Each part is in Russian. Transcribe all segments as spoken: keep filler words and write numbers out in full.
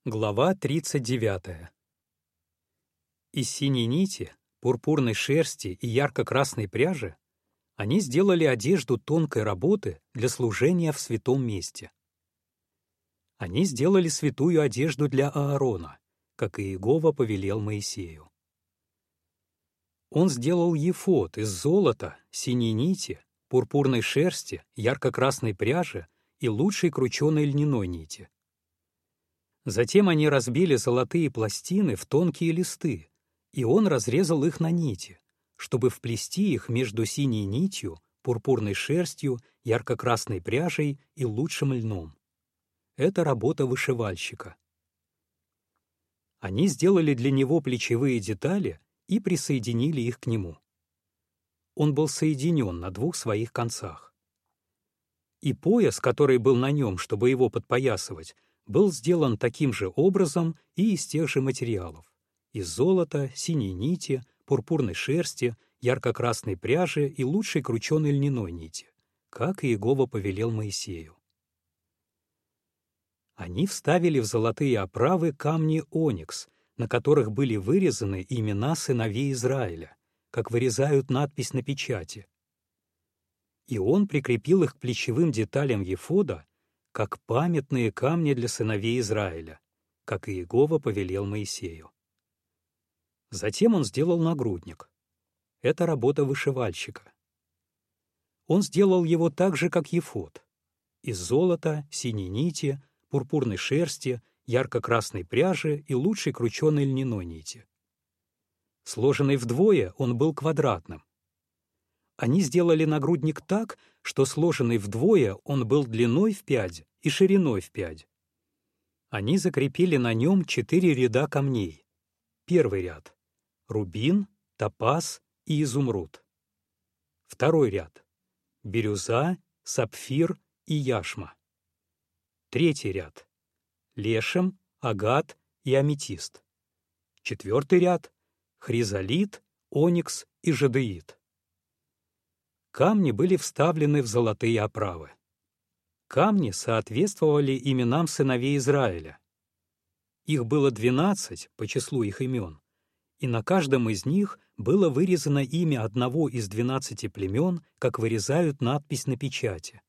Глава тридцать девятая. Из синей нити, пурпурной шерсти и ярко-красной пряжи они сделали одежду тонкой работы для служения в святом месте. Они сделали святую одежду для Аарона, как и Иегова повелел Моисею. Он сделал ефод из золота, синей нити, пурпурной шерсти, ярко-красной пряжи и лучшей крученой льняной нити. Затем они разбили золотые пластины в тонкие листы, и он разрезал их на нити, чтобы вплести их между синей нитью, пурпурной шерстью, ярко-красной пряжей и лучшим льном. Это работа вышивальщика. Они сделали для него плечевые детали и присоединили их к нему. Он был соединен на двух своих концах. И пояс, который был на нем, чтобы его подпоясывать, был сделан таким же образом и из тех же материалов — из золота, синей нити, пурпурной шерсти, ярко-красной пряжи и лучшей крученой льняной нити, как и Иегова повелел Моисею. Они вставили в золотые оправы камни оникс, на которых были вырезаны имена сыновей Израиля, как вырезают надпись на печати. И он прикрепил их к плечевым деталям ефода, как памятные камни для сыновей Израиля, как и Иегова повелел Моисею. Затем он сделал нагрудник. Это работа вышивальщика. Он сделал его так же, как ефод, из золота, синей нити, пурпурной шерсти, ярко-красной пряжи и лучшей крученой льняной нити. Сложенный вдвое, он был квадратным. Они сделали нагрудник так, что сложенный вдвое он был длиной в пядь и шириной в пядь. Они закрепили на нем четыре ряда камней. Первый ряд — рубин, топаз и изумруд. Второй ряд — бирюза, сапфир и яшма. Третий ряд — лешем, агат и аметист. Четвертый ряд — хризолит, оникс и жадеит. Камни были вставлены в золотые оправы. Камни соответствовали именам сыновей Израиля. Их было двенадцать по числу их имен, и на каждом из них было вырезано имя одного из двенадцати племен, как вырезают надпись на печати.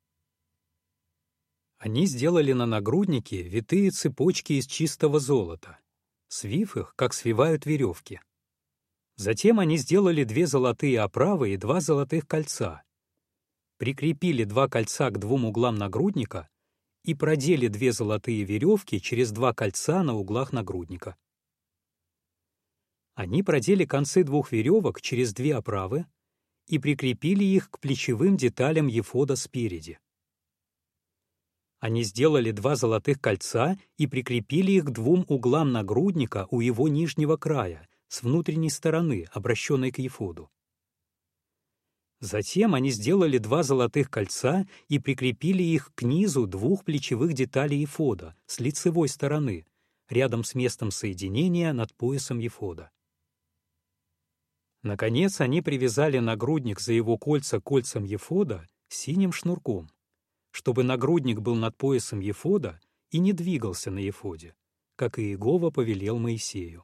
Они сделали на нагруднике витые цепочки из чистого золота, свив их, как свивают веревки. Затем они сделали две золотые оправы и два золотых кольца, прикрепили два кольца к двум углам нагрудника и продели две золотые веревки через два кольца на углах нагрудника. Они продели концы двух веревок через две оправы и прикрепили их к плечевым деталям ефода спереди. Они сделали два золотых кольца и прикрепили их к двум углам нагрудника у его нижнего края, с внутренней стороны, обращенной к ефоду. Затем они сделали два золотых кольца и прикрепили их к низу двух плечевых деталей ефода с лицевой стороны, рядом с местом соединения над поясом ефода. Наконец, они привязали нагрудник за его кольца к кольцам ефода синим шнурком, чтобы нагрудник был над поясом ефода и не двигался на ефоде, как и Иегова повелел Моисею.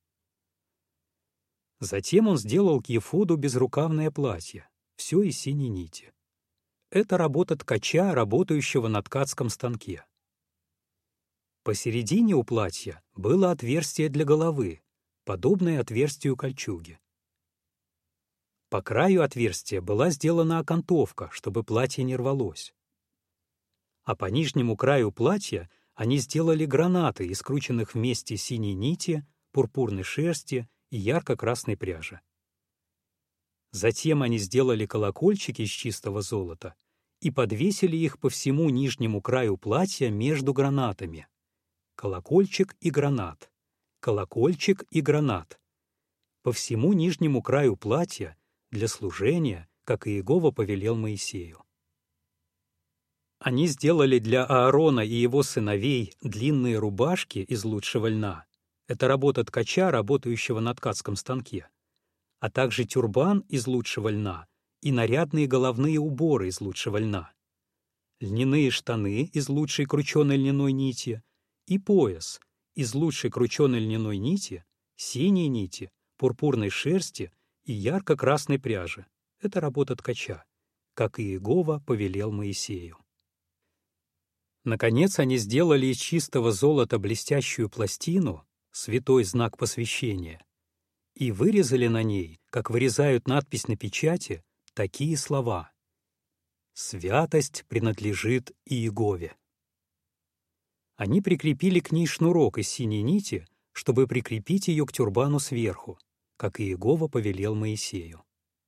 Затем он сделал к ефоду безрукавное платье, все из синей нити. Это работа ткача, работающего на ткацком станке. Посередине у платья было отверстие для головы, подобное отверстию кольчуги. По краю отверстия была сделана окантовка, чтобы платье не рвалось. А по нижнему краю платья они сделали гранаты из скрученных вместе синей нити, пурпурной шерсти и ярко-красной пряжи. Затем они сделали колокольчики из чистого золота и подвесили их по всему нижнему краю платья между гранатами. Колокольчик и гранат, колокольчик и гранат. По всему нижнему краю платья для служения, как и Иегова повелел Моисею. Они сделали для Аарона и его сыновей длинные рубашки из лучшего льна. Это работа ткача, работающего на ткацком станке, а также тюрбан из лучшего льна и нарядные головные уборы из лучшего льна, льняные штаны из лучшей крученой льняной нити и пояс из лучшей крученой льняной нити, синей нити, пурпурной шерсти и ярко-красной пряжи. Это работа ткача, как и Иегова повелел Моисею. Наконец они сделали из чистого золота блестящую пластину, святой знак посвящения, и вырезали на ней, как вырезают надпись на печати, такие слова: «Святость принадлежит Иегове». Они прикрепили к ней шнурок из синей нити, чтобы прикрепить ее к тюрбану сверху, как Иегова повелел Моисею.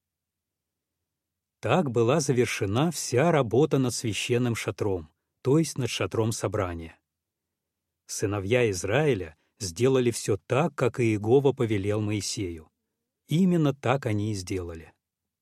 Так была завершена вся работа над священным шатром, то есть над шатром собрания. Сыновья Израиля сделали все так, как Иегова повелел Моисею. Именно так они и сделали.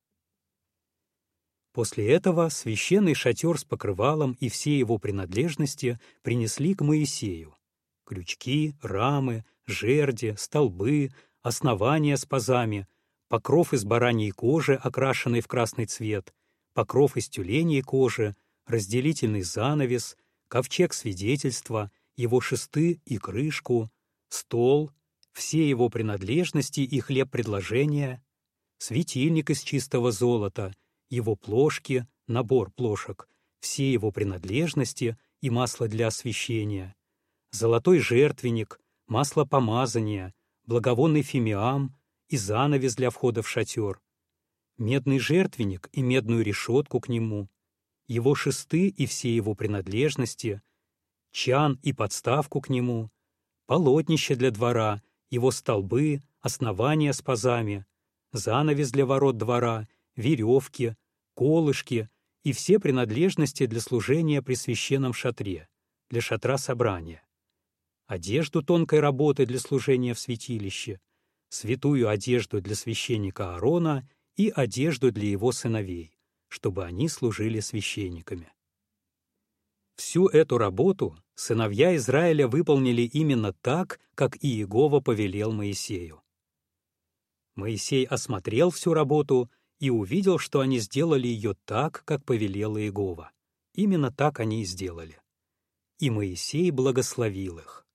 После этого священный шатер с покрывалом и все его принадлежности принесли к Моисею: крючки, рамы, жерди, столбы, основания с пазами, покров из бараньей кожи, окрашенный в красный цвет, покров из тюленей кожи, разделительный занавес, ковчег свидетельства, его шесты и крышку, стол, все его принадлежности и хлеб предложения, светильник из чистого золота, его плошки, набор плошек, все его принадлежности и масло для освящения, золотой жертвенник, масло помазания, благовонный фимиам и занавес для входа в шатер, медный жертвенник и медную решетку к нему, его шесты и все его принадлежности, чан и подставку к нему, полотнище для двора, его столбы, основания с пазами, занавес для ворот двора, веревки, колышки и все принадлежности для служения при священном шатре, для шатра собрания, одежду тонкой работы для служения в святилище, святую одежду для священника Аарона и одежду для его сыновей, чтобы они служили священниками. Всю эту работу сыновья Израиля выполнили именно так, как и Иегова повелел Моисею. Моисей осмотрел всю работу и увидел, что они сделали ее так, как повелел Иегова. Именно так они и сделали. И Моисей благословил их.